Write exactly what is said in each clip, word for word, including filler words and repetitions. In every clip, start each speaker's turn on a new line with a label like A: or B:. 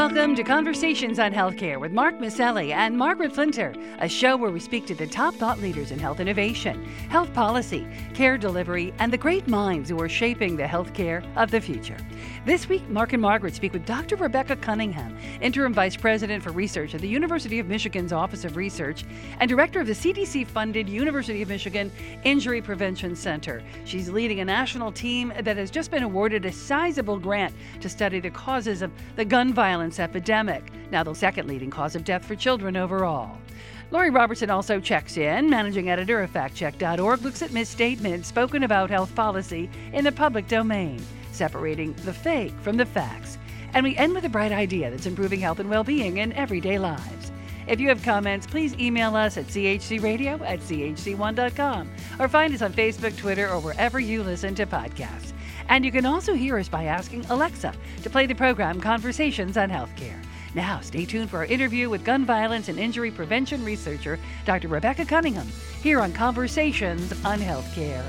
A: Welcome to Conversations on Healthcare with Mark Maselli and Margaret Flinter, a show where we speak to the top thought leaders in health innovation, health policy, care delivery, and the great minds who are shaping the healthcare of the future. This week, Mark and Margaret speak with Doctor Rebecca Cunningham, Interim Vice President for Research at the University of Michigan's Office of Research and Director of the C D C-funded University of Michigan Injury Prevention Center. She's leading a national team that has just been awarded a sizable grant to study the causes of the gun violence epidemic, now the second leading cause of death for children overall. Lori Robertson also checks in. Managing editor of fact check dot org looks at misstatements spoken about health policy in the public domain, separating the fake from the facts. And we end with a bright idea that's improving health and well-being in everyday lives. If you have comments, please email us at c h c radio at c h c one dot com or find us on Facebook, Twitter, or wherever you listen to podcasts. And you can also hear us by asking Alexa to play the program Conversations on Healthcare. Now, stay tuned for our interview with gun violence and injury prevention researcher, Doctor Rebecca Cunningham, here on Conversations on Healthcare.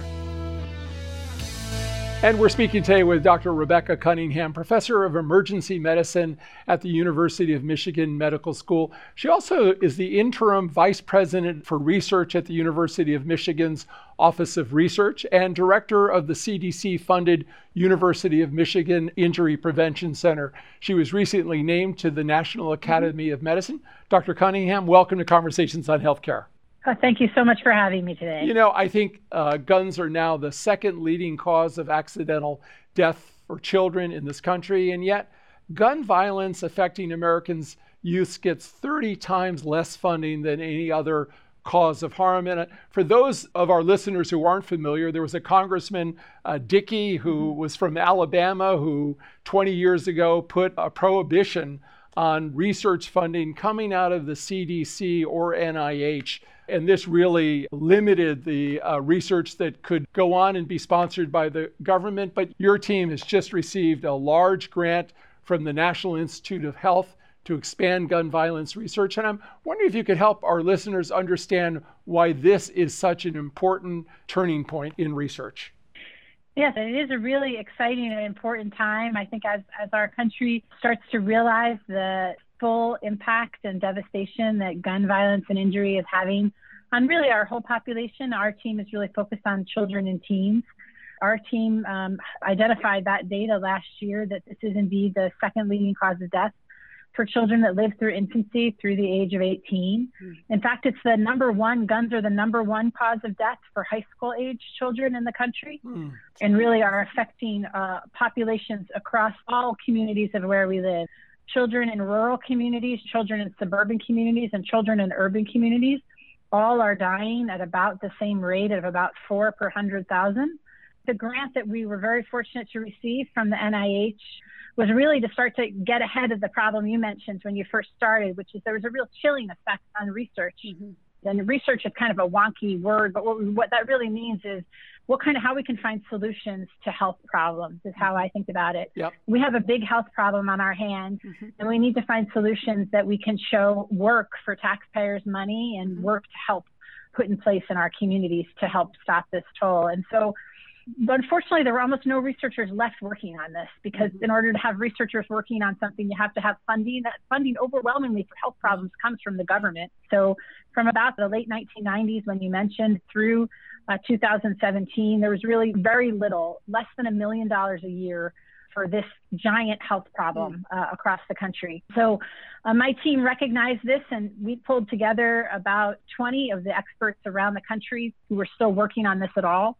B: And we're speaking today with Doctor Rebecca Cunningham, Professor of Emergency Medicine at the University of Michigan Medical School. She also is the Interim Vice President for Research at the University of Michigan's Office of Research and Director of the C D C-funded University of Michigan Injury Prevention Center. She was recently named to the National Academy of Medicine. Doctor Cunningham, welcome to Conversations on Healthcare.
C: Oh, thank you so much for having me today.
B: You know, I think uh, guns are now the second leading cause of accidental death for children in this country, and yet gun violence affecting Americans' youth gets thirty times less funding than any other cause of harm. And for those of our listeners who aren't familiar, there was a Congressman, uh, Dickey, who was from Alabama, who twenty years ago put a prohibition on research funding coming out of the C D C or N I H. And this really limited the uh, research that could go on and be sponsored by the government. But your team has just received a large grant from the National Institute of Health to expand gun violence research. And I'm wondering if you could help our listeners understand why this is such an important turning point in research.
C: Yes, it is a really exciting and important time. I think as, as our country starts to realize the full impact and devastation that gun violence and injury is having on really our whole population, our team is really focused on children and teens. Our team um, identified that data last year that this is indeed the second leading cause of death for children that live through infancy through the age of eighteen. Mm. In fact, it's the number one, guns are the number one cause of death for high school age children in the country, mm. and really are affecting uh, populations across all communities of where we live. Children in rural communities, children in suburban communities, and children in urban communities all are dying at about the same rate of about four per one hundred thousand. The grant that we were very fortunate to receive from the N I H was really to start to get ahead of the problem you mentioned when you first started, which is there was a real chilling effect on research. Mm-hmm. And research is kind of a wonky word, but what, what that really means is what kind of how we can find solutions to health problems is how I think about it.
B: Yep.
C: We have a big health problem on our hands, mm-hmm. and we need to find solutions that we can show work for taxpayers' money and mm-hmm. work to help put in place in our communities to help stop this toll. And so, but unfortunately, there were almost no researchers left working on this because mm-hmm. in order to have researchers working on something, you have to have funding. That funding overwhelmingly for health problems comes from the government. So from about the late nineteen nineties, when you mentioned, through uh, two thousand seventeen, there was really very little, less than a million dollars a year for this giant health problem uh, across the country. So uh, my team recognized this, and we pulled together about twenty of the experts around the country who were still working on this at all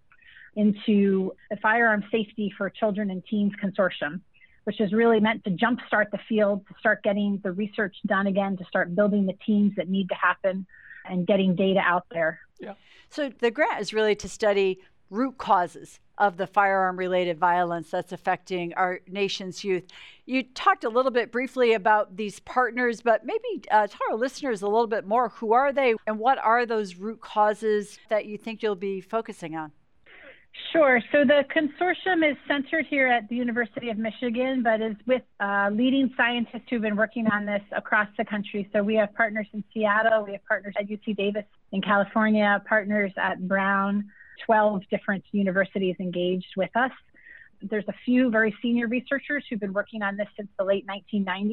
C: into the Firearm Safety for Children and Teens Consortium, which is really meant to jumpstart the field, to start getting the research done again, to start building the teams that need to happen and getting data out there.
D: Yeah. So the grant is really to study root causes of the firearm-related violence that's affecting our nation's youth. You talked a little bit briefly about these partners, but maybe uh, tell our listeners a little bit more. Who are they, and what are those root causes that you think you'll be focusing on?
C: Sure. So the consortium is centered here at the University of Michigan, but is with uh, leading scientists who've been working on this across the country. So we have partners in Seattle, we have partners at U C Davis in California, partners at Brown, twelve different universities engaged with us. There's a few very senior researchers who've been working on this since the late nineteen nineties.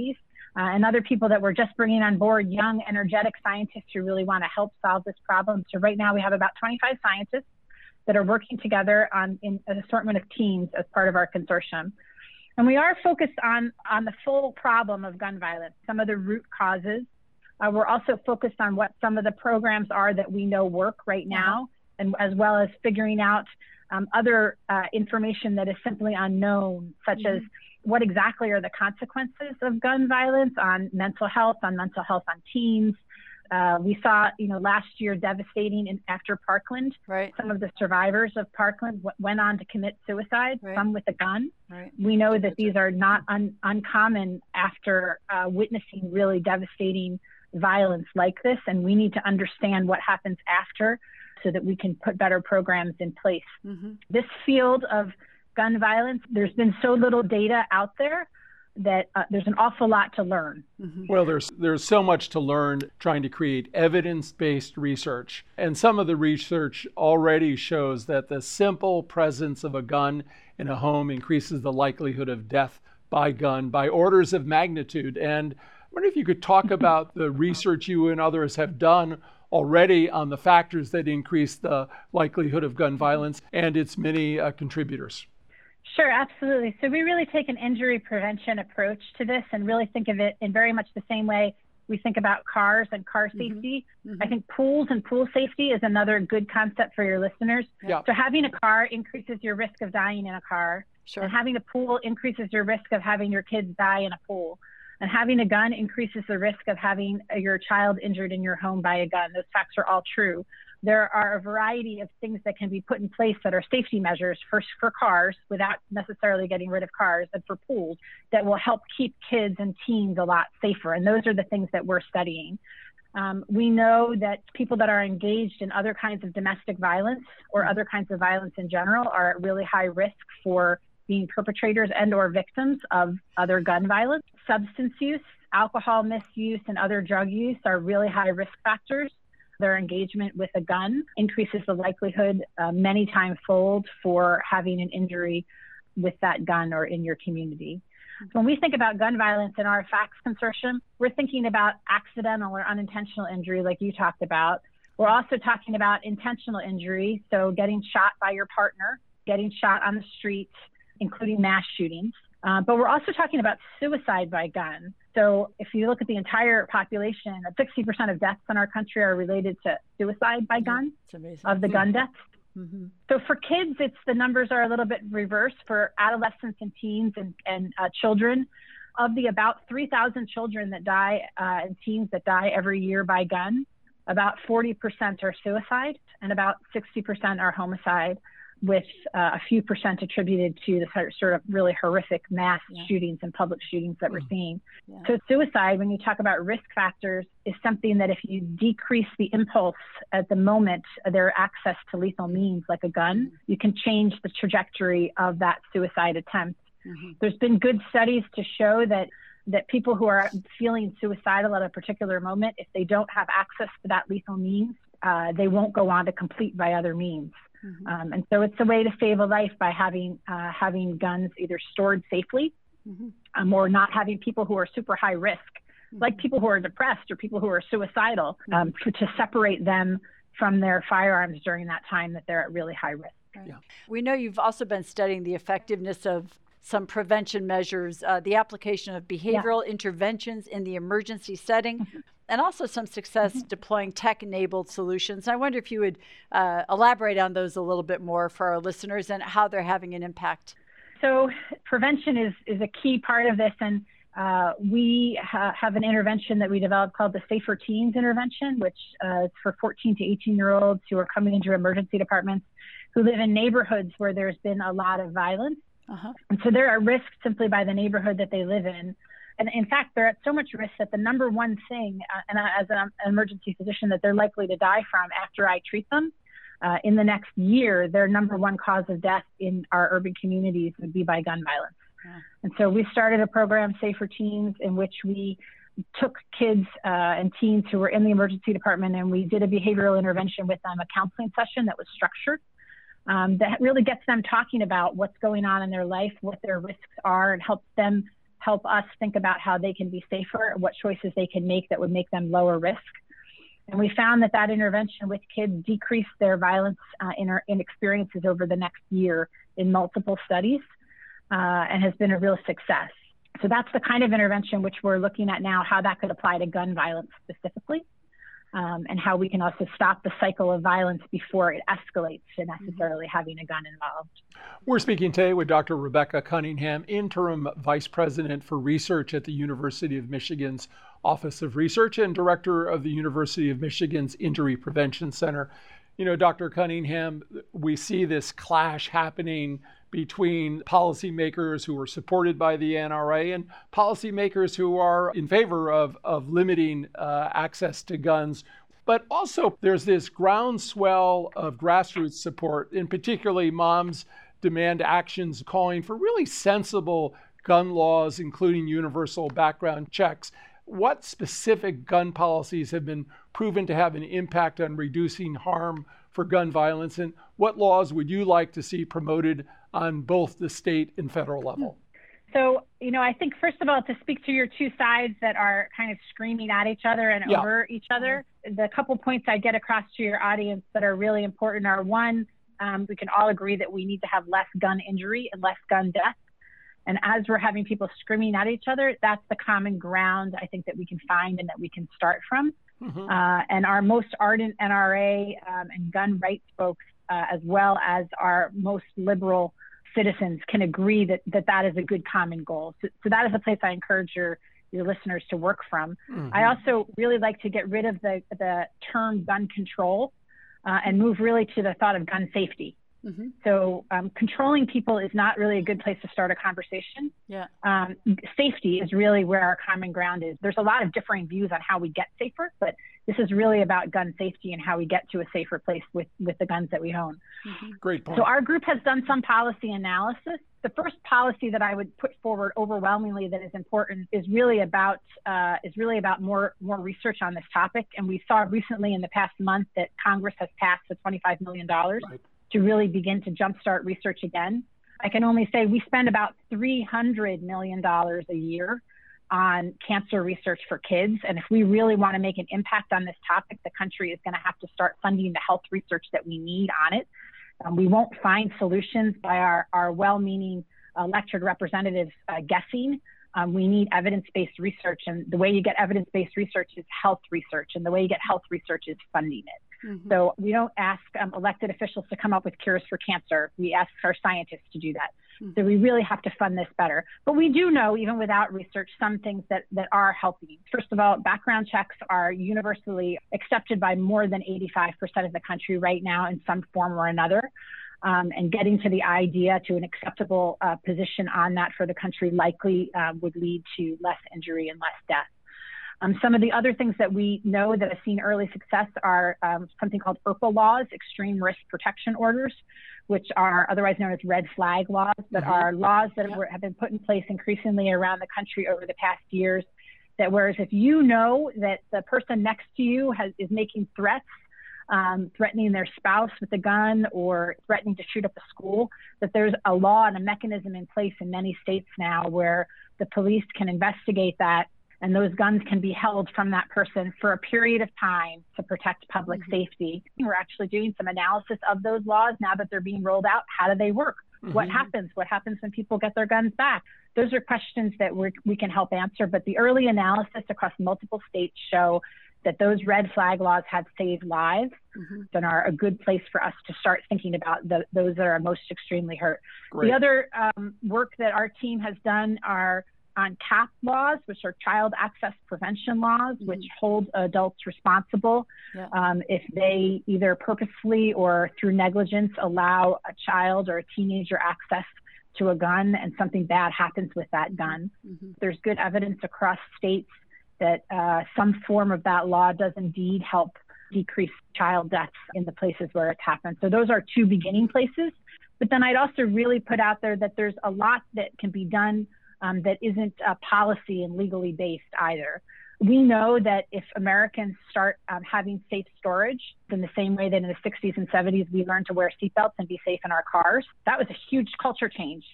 C: uh, and other people that we're just bringing on board, young, energetic scientists who really want to help solve this problem. So right now we have about twenty-five scientists that are working together on in an assortment of teams as part of our consortium. And we are focused on, on the full problem of gun violence, some of the root causes. Uh, we're also focused on what some of the programs are that we know work right now, and as well as figuring out um, other uh, information that is simply unknown, such mm-hmm. as what exactly are the consequences of gun violence on mental health, on mental health on teens. Uh, we saw, you know, last year devastating in, after Parkland. Right. Some of the survivors of Parkland w- went on to commit suicide, right. some with a gun. Right. We know that these are not un- uncommon after uh, witnessing really devastating violence like this, and we need to understand what happens after so that we can put better programs in place. Mm-hmm. This field of gun violence, there's been so little data out there that uh, there's an awful lot to learn.
B: Mm-hmm. Well, there's there's so much to learn trying to create evidence-based research. And some of the research already shows that the simple presence of a gun in a home increases the likelihood of death by gun by orders of magnitude. And I wonder if you could talk about the research you and others have done already on the factors that increase the likelihood of gun violence and its many uh, contributors.
C: Sure, absolutely. So we really take an injury prevention approach to this and really think of it in very much the same way we think about cars and car safety. Mm-hmm. Mm-hmm. I think pools and pool safety is another good concept for your listeners. Yeah. So having a car increases your risk of dying in a car. Sure. And having a pool increases your risk of having your kids die in a pool. And having a gun increases the risk of having your child injured in your home by a gun. Those facts are all true. There are a variety of things that can be put in place that are safety measures for, for cars without necessarily getting rid of cars, and for pools that will help keep kids and teens a lot safer. And those are the things that we're studying. Um, we know that people that are engaged in other kinds of domestic violence or other kinds of violence in general are at really high risk for being perpetrators and or victims of other gun violence. Substance use, alcohol misuse, and other drug use are really high risk factors. Their engagement with a gun increases the likelihood uh, many times fold for having an injury with that gun or in your community. When we think about gun violence in our FACTS consortium, we're thinking about accidental or unintentional injury like you talked about. We're also talking about intentional injury, so getting shot by your partner, getting shot on the streets, including mass shootings. Uh, but we're also talking about suicide by gun. So if you look at the entire population, sixty percent of deaths in our country are related to suicide by gun, of the gun deaths. Mm-hmm. So for kids, it's the numbers are a little bit reversed. For adolescents and teens and, and uh, children, of the about three thousand children that die uh, and teens that die every year by gun, about forty percent are suicide and about sixty percent are homicide, with uh, a few percent attributed to the sort of really horrific mass yeah. shootings and public shootings that we're seeing. Yeah. So suicide, when you talk about risk factors, is something that if you decrease the impulse at the moment their access to lethal means like a gun, mm-hmm. you can change the trajectory of that suicide attempt. Mm-hmm. There's been good studies to show that that people who are feeling suicidal at a particular moment, if they don't have access to that lethal means, uh, they won't go on to complete by other means. Mm-hmm. Um, and so it's a way to save a life by having uh, having guns either stored safely mm-hmm. um, or not having people who are super high risk, mm-hmm. like people who are depressed or people who are suicidal, mm-hmm. um, for, to separate them from their firearms during that time that they're at really high risk.
D: Right. Yeah. We know you've also been studying the effectiveness of some prevention measures, uh, the application of behavioral yeah. interventions in the emergency setting, mm-hmm. and also some success mm-hmm. deploying tech-enabled solutions. I wonder if you would uh, elaborate on those a little bit more for our listeners and how they're having an impact.
C: So prevention is, is a key part of this, and uh, we ha- have an intervention that we developed called the Safer Teens Intervention, which uh, is for fourteen to eighteen-year-olds who are coming into emergency departments who live in neighborhoods where there's been a lot of violence. Uh-huh. And so they're at risk simply by the neighborhood that they live in. And in fact, they're at so much risk that the number one thing, uh, and as an emergency physician, that they're likely to die from after I treat them uh, in the next year, their number one cause of death in our urban communities would be by gun violence. Yeah. And so we started a program, Safer Teens, in which we took kids uh, and teens who were in the emergency department, and we did a behavioral intervention with them, a counseling session that was structured. Um, that really gets them talking about what's going on in their life, what their risks are, and helps them help us think about how they can be safer, what choices they can make that would make them lower risk. And we found that that intervention with kids decreased their violence uh, in, our, in experiences over the next year in multiple studies uh, and has been a real success. So that's the kind of intervention which we're looking at now, how that could apply to gun violence specifically, um, and how we can also stop the cycle of violence before it escalates to necessarily having a gun involved.
B: We're speaking today with Doctor Rebecca Cunningham, Interim Vice President for Research at the University of Michigan's Office of Research and Director of the University of Michigan's Injury Prevention Center. You know, Doctor Cunningham, we see this clash happening between policymakers who are supported by the N R A and policymakers who are in favor of, of limiting uh, access to guns. But also there's this groundswell of grassroots support, and particularly moms demand actions calling for really sensible gun laws, including universal background checks. What specific gun policies have been proven to have an impact on reducing harm for gun violence, and what laws would you like to see promoted on both the state and federal level?
C: So, you know, I think first of all, to speak to your two sides that are kind of screaming at each other and yeah. over each other, the couple points I get across to your audience that are really important are, one, um, we can all agree that we need to have less gun injury and less gun death. And as we're having people screaming at each other, that's the common ground I think that we can find and that we can start from. Mm-hmm. Uh, and our most ardent N R A um, and gun rights folks, uh, as well as our most liberal citizens, can agree that that, that is a good common goal. So, so that is a place I encourage your, your listeners to work from. Mm-hmm. I also really like to get rid of the, the term gun control uh, and move really to the thought of gun safety. Mm-hmm. So um, controlling people is not really a good place to start a conversation.
D: Yeah.
C: Um, safety is really where our common ground is. There's a lot of differing views on how we get safer, but this is really about gun safety and how we get to a safer place with, with the guns that we own.
B: Mm-hmm. Great point.
C: So our group has done some policy analysis. The first policy that I would put forward overwhelmingly that is important is really about uh, is really about more more research on this topic. And we saw recently in the past month that Congress has passed the twenty-five million dollars. Right. To really begin to jumpstart research again. I can only say we spend about three hundred million dollars a year on cancer research for kids. And if we really want to make an impact on this topic, the country is going to have to start funding the health research that we need on it. Um, we won't find solutions by our, our well-meaning elected representatives uh, guessing. Um, we need evidence-based research. And the way you get evidence-based research is health research. And the way you get health research is funding it. Mm-hmm. So we don't ask um, elected officials to come up with cures for cancer. We ask our scientists to do that. Mm-hmm. So we really have to fund this better. But we do know, even without research, some things that, that are helping. First of all, background checks are universally accepted by more than eighty-five percent of the country right now in some form or another. Um, and getting to the idea to an acceptable uh, position on that for the country likely uh, would lead to less injury and less death. Um, some of the other things that we know that have seen early success are um, something called E R P A laws, extreme risk protection orders, which are otherwise known as red flag laws, that mm-hmm. are laws that yep. have, have been put in place increasingly around the country over the past years. That whereas if you know that the person next to you has, is making threats, um, threatening their spouse with a gun or threatening to shoot up a school, that there's a law and a mechanism in place in many states now where the police can investigate that. And those guns can be held from that person for a period of time to protect public mm-hmm. safety. We're actually doing some analysis of those laws now that they're being rolled out. How do they work? Mm-hmm. What happens? What happens when people get their guns back? Those are questions that we're, we can help answer. But the early analysis across multiple states show that those red flag laws have saved lives mm-hmm. and are a good place for us to start thinking about the, those that are most extremely hurt. Great. The other um, work that our team has done are on C A P laws, which are child access prevention laws, mm-hmm. which hold adults responsible yeah. um, if they either purposefully or through negligence allow a child or a teenager access to a gun and something bad happens with that gun. Mm-hmm. There's good evidence across states that uh, some form of that law does indeed help decrease child deaths in the places where it's happened. So those are two beginning places. But then I'd also really put out there that there's a lot that can be done Um, that isn't uh, policy and legally based either. We know that if Americans start um, having safe storage in the same way that in the sixties and seventies we learned to wear seatbelts and be safe in our cars, that was a huge culture change. Mm-hmm.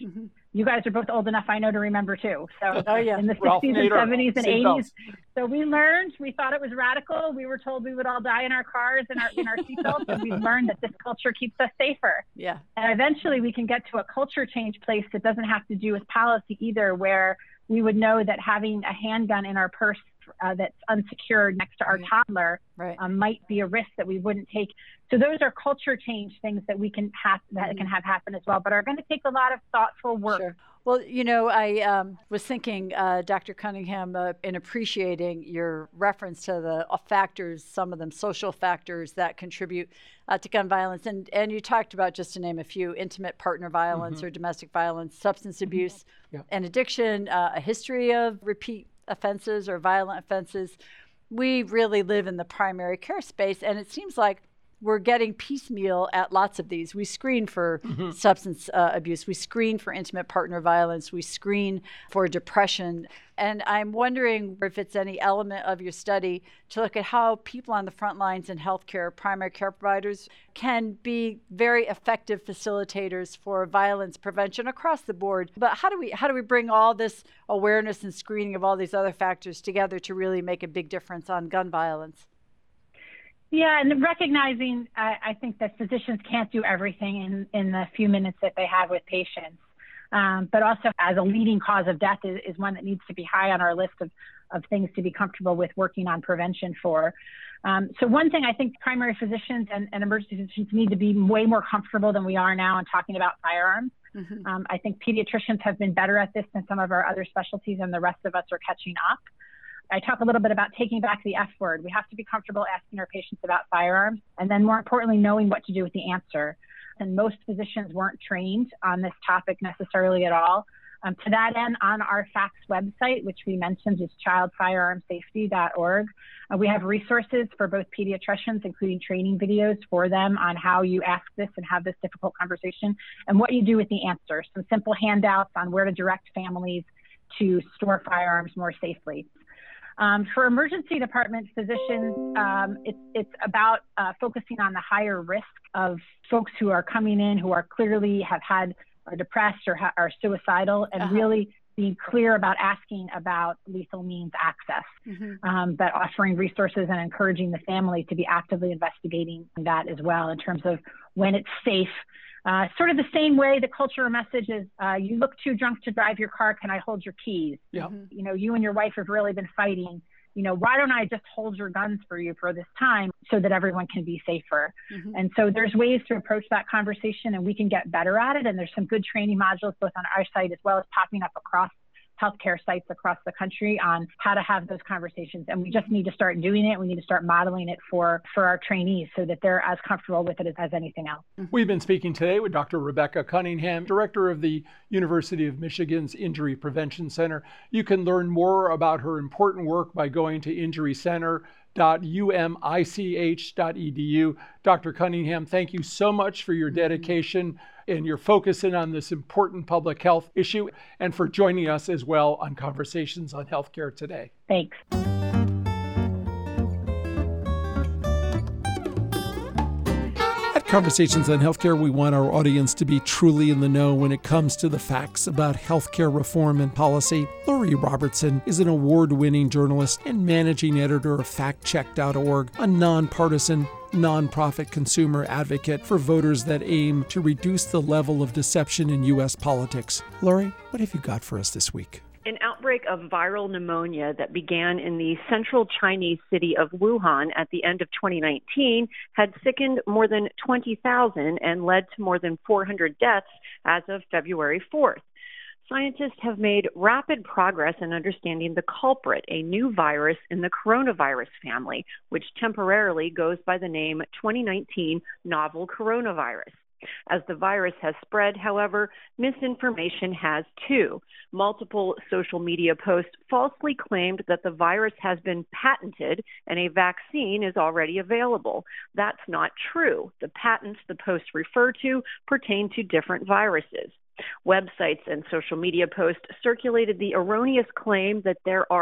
C: You guys are both old enough, I know, to remember too. So
D: oh, yeah.
C: in the
B: Ralph
C: sixties and
B: Nader,
C: seventies and
B: seatbelts.
C: eighties. So we learned, we thought it was radical. We were told we would all die in our cars and our, in our seatbelts. And we've learned that this culture keeps us safer.
D: Yeah.
C: And eventually we can get to a culture change place that doesn't have to do with policy either, where we would know that having a handgun in our purse uh, that's unsecured next to our
D: Right.
C: toddler
D: Right.
C: um, might be a risk that we wouldn't take. So those are culture change things that we can have, that
D: Mhm.
C: can have happen as well, but are going to take a lot of thoughtful work.
D: Sure. Well, you know, I um, was thinking, uh, Doctor Cunningham, uh, in appreciating your reference to the uh, factors, some of them social factors that contribute uh, to gun violence. And, and you talked about, just to name a few, intimate partner violence
B: Mhm.
D: or domestic violence, substance abuse
B: Yeah.
D: and addiction, uh, a history of repeat offenses or violent offenses. We really live in the primary care space, and it seems like we're getting piecemeal at lots of these. We screen for
B: Mhm.
D: substance uh, abuse. We screen for intimate partner violence. We screen for depression. And I'm wondering if it's any element of your study to look at how people on the front lines in healthcare, primary care providers, can be very effective facilitators for violence prevention across the board. But how do we how do we bring all this awareness and screening of all these other factors together to really make a big difference on gun violence?
C: Yeah, and recognizing, uh, I think that physicians can't do everything in, in the few minutes that they have with patients. Um, but also as a leading cause of death is, is one that needs to be high on our list of, of things to be comfortable with working on prevention for. Um, so one thing I think primary physicians and, and emergency physicians need to be way more comfortable than we are now in talking about firearms.
D: Mm-hmm.
C: Um, I think pediatricians have been better at this than some of our other specialties, and the rest of us are catching up. I talk a little bit about taking back the F word. We have to be comfortable asking our patients about firearms, and then more importantly, knowing what to do with the answer. And most physicians weren't trained on this topic necessarily at all. Um, to that end, on our FACTS website, which we mentioned is child firearm safety dot org, uh, we have resources for both pediatricians, including training videos for them on how you ask this and have this difficult conversation, and what you do with the answer. Some simple handouts on where to direct families to store firearms more safely. Um, for emergency department physicians, um, it's, it's about uh, focusing on the higher risk of folks who are coming in who are clearly have had are depressed or ha- are suicidal, and
D: Uh-huh.
C: really being clear about asking about lethal means access,
D: Mm-hmm.
C: um, but offering resources and encouraging the family to be actively investigating that as well in terms of when it's safe. Uh, sort of the same way the cultural message is, uh, you look too drunk to drive your car, can I hold your keys?
B: Yeah.
C: You know, you and your wife have really been fighting. You know, why don't I just hold your guns for you for this time so that everyone can be safer?
D: Mm-hmm.
C: And so there's ways to approach that conversation, and we can get better at it. And there's some good training modules both on our site as well as popping up across healthcare sites across the country on how to have those conversations. And we just need to start doing it. We need to start modeling it for, for our trainees so that they're as comfortable with it as, as anything else.
B: We've been speaking today with Doctor Rebecca Cunningham, Director of the University of Michigan's Injury Prevention Center. You can learn more about her important work by going to injury center dot u m i c h dot e d u. Doctor Cunningham, thank you so much for your dedication and your focus in on this important public health issue, and for joining us as well on Conversations on Healthcare today.
C: Thanks.
B: At Conversations on Healthcare, we want our audience to be truly in the know when it comes to the facts about healthcare reform and policy. Lori Robertson is an award-winning journalist and managing editor of fact check dot org, a nonpartisan, nonprofit consumer advocate for voters that aim to reduce the level of deception in U S politics. Lori, what have you got for us this week?
E: An outbreak of viral pneumonia that began in the central Chinese city of Wuhan at the end of twenty nineteen had sickened more than twenty thousand and led to more than four hundred deaths as of February fourth. Scientists have made rapid progress in understanding the culprit, a new virus in the coronavirus family, which temporarily goes by the name twenty nineteen novel coronavirus. As the virus has spread, however, misinformation has too. Multiple social media posts falsely claimed that the virus has been patented and a vaccine is already available. That's not true. The patents the posts refer to pertain to different viruses. Websites and social media posts circulated the erroneous claim that there are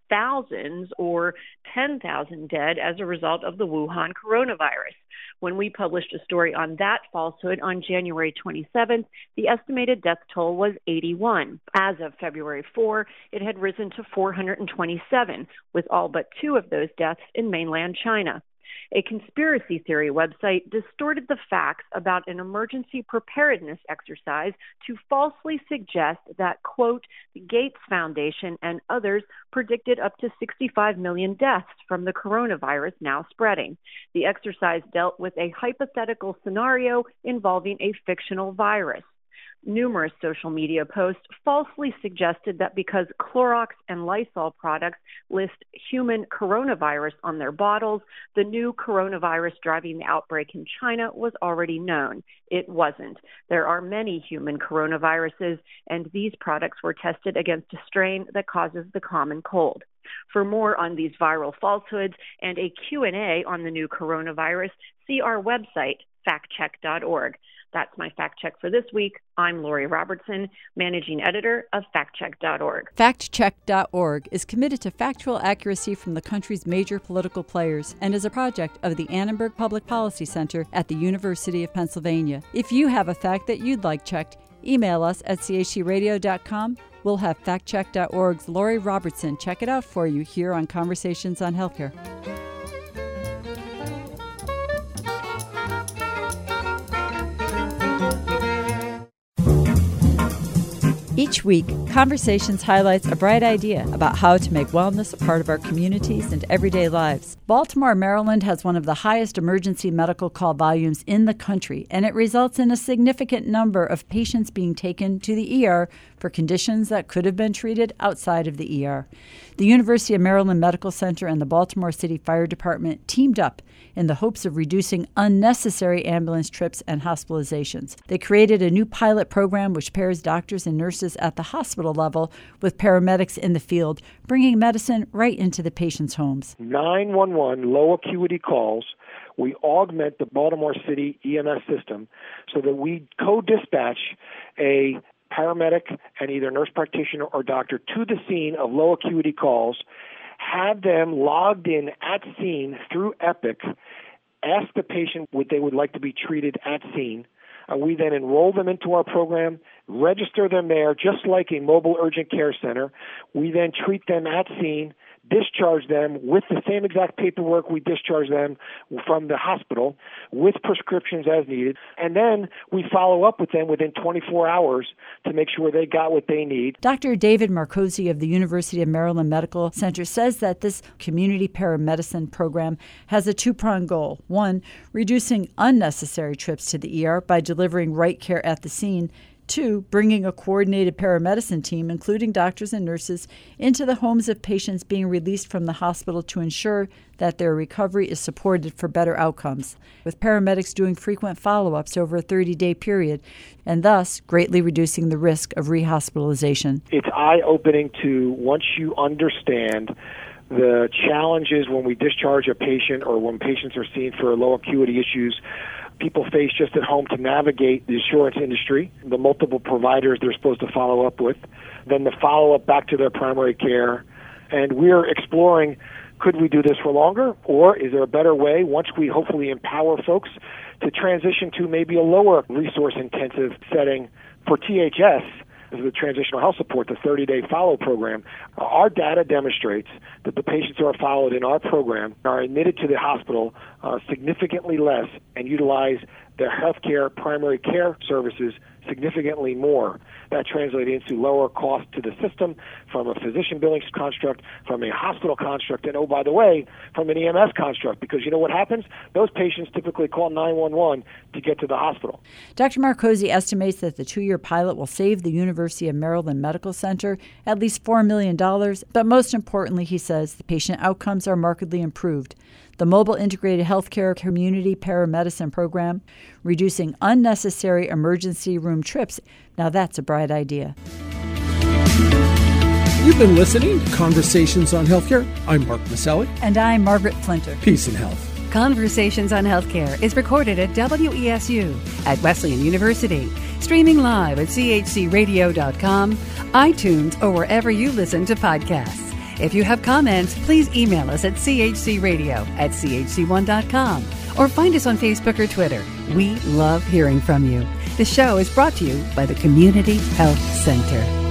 E: thousands or ten thousand dead as a result of the Wuhan coronavirus. When we published a story on that falsehood on January twenty-seventh, the estimated death toll was eighty-one. As of February fourth, it had risen to four hundred twenty-seven, with all but two of those deaths in mainland China. A conspiracy theory website distorted the facts about an emergency preparedness exercise to falsely suggest that, quote, the Gates Foundation and others predicted up to sixty-five million deaths from the coronavirus now spreading. The exercise dealt with a hypothetical scenario involving a fictional virus. Numerous social media posts falsely suggested that because Clorox and Lysol products list human coronavirus on their bottles, the new coronavirus driving the outbreak in China was already known. It wasn't. There are many human coronaviruses, and these products were tested against a strain that causes the common cold. For more on these viral falsehoods and a Q and A on the new coronavirus, see our website, fact check dot org. That's my fact check for this week. I'm Lori Robertson, managing editor of fact check dot org.
D: fact check dot org is committed to factual accuracy from the country's major political players and is a project of the Annenberg Public Policy Center at the University of Pennsylvania. If you have a fact that you'd like checked, email us at c h c radio dot com. We'll have fact check dot org's Lori Robertson check it out for you here on Conversations on Healthcare. Each week, Conversations highlights a bright idea about how to make wellness a part of our communities and everyday lives. Baltimore, Maryland has one of the highest emergency medical call volumes in the country, and it results in a significant number of patients being taken to the E R for conditions that could have been treated outside of the E R. The University of Maryland Medical Center and the Baltimore City Fire Department teamed up in the hopes of reducing unnecessary ambulance trips and hospitalizations. They created a new pilot program which pairs doctors and nurses at the hospital level with paramedics in the field, bringing medicine right into the patients' homes.
F: nine one one low acuity calls, we augment the Baltimore City E M S system so that we co-dispatch a paramedic and either nurse practitioner or doctor to the scene of low acuity calls, have them logged in at scene through Epic, ask the patient what they would like to be treated at scene. Uh, we then enroll them into our program, register them there just like a mobile urgent care center. We then treat them at scene, discharge them with the same exact paperwork we discharge them from the hospital with prescriptions as needed. And then we follow up with them within twenty-four hours to make sure they got what they need.
D: Doctor David Marcosi of the University of Maryland Medical Center says that this community paramedicine program has a two-pronged goal. One, reducing unnecessary trips to the E R by delivering right care at the scene. Two, bringing a coordinated paramedicine team, including doctors and nurses, into the homes of patients being released from the hospital to ensure that their recovery is supported for better outcomes, with paramedics doing frequent follow-ups over a thirty-day period, and thus greatly reducing the risk of rehospitalization.
F: It's eye-opening to, once you understand the challenges when we discharge a patient or when patients are seen for low acuity issues people face just at home to navigate the insurance industry, the multiple providers they're supposed to follow up with, then the follow-up back to their primary care. And we're exploring, could we do this for longer, or is there a better way, once we hopefully empower folks, to transition to maybe a lower resource-intensive setting for T H S, the Transitional Health Support, the thirty-day follow program. Our data demonstrates that the patients who are followed in our program are admitted to the hospital uh, significantly less and utilize their healthcare primary care services significantly more. That translates into lower cost to the system from a physician billing construct, from a hospital construct, and oh, by the way, from an E M S construct, because you know what happens? Those patients typically call nine one one to get to the hospital.
D: Doctor Marcosi estimates that the two-year pilot will save the University of Maryland Medical Center at least four million dollars, but most importantly, he says, the patient outcomes are markedly improved. The Mobile Integrated Healthcare Community Paramedicine Program, reducing unnecessary emergency room trips. Now that's a bright idea.
B: You've been listening to Conversations on Healthcare. I'm Mark Maselli.
D: And I'm Margaret Flinter.
B: Peace and health.
A: Conversations on Healthcare is recorded at W E S U at Wesleyan University, streaming live at c h c radio dot com, iTunes, or wherever you listen to podcasts. If you have comments, please email us at c h c radio at c h c one dot com or find us on Facebook or Twitter. We love hearing from you. The show is brought to you by the Community Health Center.